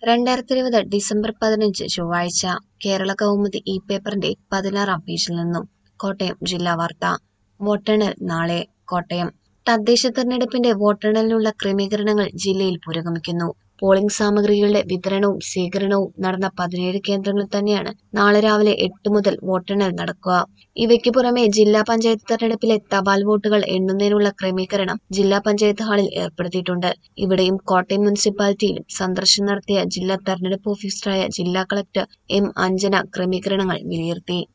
2020 December 15 ചൊവ്വാഴ്ച കേരള കൗമുദി ഈ പേപ്പറിന്റെ 16-ാം പേജിൽ നിന്നും കോട്ടയം ജില്ലാ വാർത്ത. വോട്ടെണ്ണൽ നാളെ. കോട്ടയം തദ്ദേശ തെരഞ്ഞെടുപ്പിന്റെ വോട്ടെണ്ണലിനുള്ള ക്രമീകരണങ്ങൾ ജില്ലയിൽ പുരോഗമിക്കുന്നു. പോളിംഗ് സാമഗ്രികളുടെ വിതരണവും സ്വീകരണവും നടന്ന 17 കേന്ദ്രങ്ങളിൽ തന്നെയാണ് നാളെ രാവിലെ 8 മുതൽ വോട്ടെണ്ണൽ നടക്കുക. ഇവയ്ക്ക് പുറമെ ജില്ലാ പഞ്ചായത്ത് തെരഞ്ഞെടുപ്പിലെ തപാൽ വോട്ടുകൾ എണ്ണുന്നതിനുള്ള ക്രമീകരണം ജില്ലാ പഞ്ചായത്ത് ഹാളിൽ ഏർപ്പെടുത്തിയിട്ടുണ്ട്. ഇവിടെയും കോട്ടയം മുനിസിപ്പാലിറ്റിയിലും സന്ദർശനം നടത്തിയ ജില്ലാ തെരഞ്ഞെടുപ്പ് ഓഫീസറായ ജില്ലാ കളക്ടർ എം. അഞ്ജന ക്രമീകരണങ്ങൾ വിലയിരുത്തി.